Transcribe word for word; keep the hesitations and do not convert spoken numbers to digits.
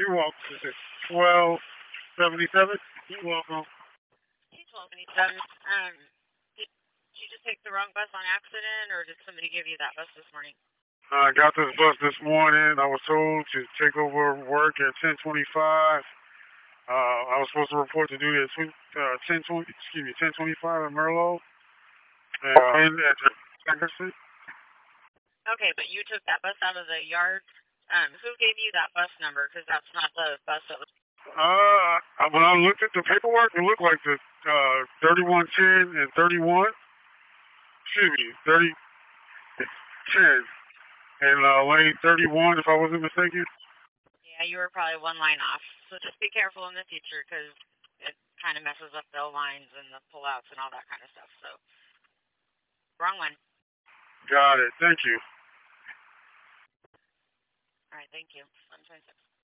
You're welcome. twelve seventy-seven. You're welcome. Hey, twelve seventy-seven. Um, did you just take the wrong bus on accident, or did somebody give you that bus this morning? I got this bus this morning. I was told to take over work at ten twenty-five. Uh, I was supposed to report to duty at uh, ten twenty. Excuse me, ten twenty-five at Merlot. And uh, in at Jefferson. Okay, but you took that bus out of the yard. Um, who gave you that bus number? Because that's not the bus that was. Uh, when I looked at the paperwork, it looked like the uh, thirty-one ten and thirty-one. Excuse me, thirty ten and uh, lane thirty-one, if I wasn't mistaken. Yeah, you were probably one line off. So just be careful in the future, because it kind of messes up the lines and the pullouts and all that kind of stuff. So, wrong one. Got it. Thank you. All right, thank you. one twenty-six.